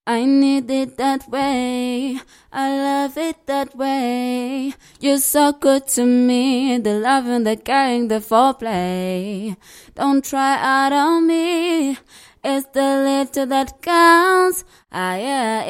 I need it that way, I love it that way. You're so good to me, the love and the caring, the foreplay. Don't try out on me, it's the little that counts. Ah yeah,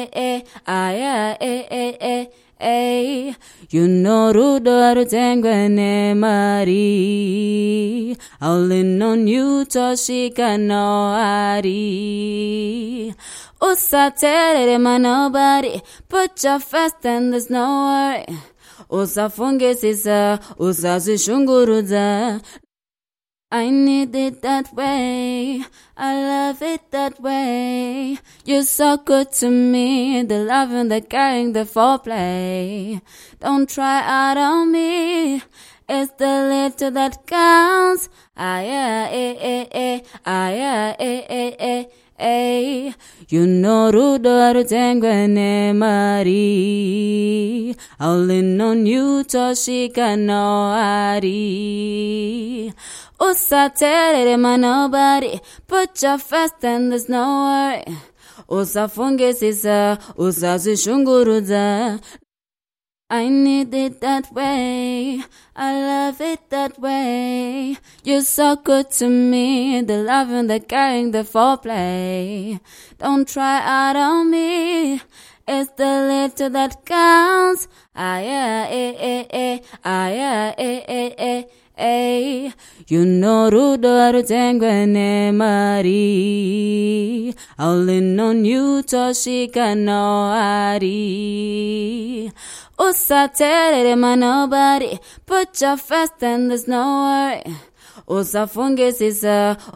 You know rudo rutengwene mari, I'll lean on you toshika no ari. Usaterere my nobody, put your fast and there's no worry. Usafunge sisa, usazishunguruza. I need it that way, I love it that way. You're so good to me, the love and the caring, the foreplay. Don't try out on me, it's the little that counts. Ah yeah, You know rudo rutengwene mari, I'll lean on you toshika no ari. Usaterere my nobody, put your fast and there's no worry. Usafunge sisa, usazishunguruza. I need it that way, I love it that way. You're so good to me, the love and the caring, the foreplay. Don't try out on me, it's the little that counts. Ah yeah, You know rudo rutengwene mari, I'll lean on you toshika no ari. Usaterere my nobody, put your fast and there's no worry. Usafunge sisa,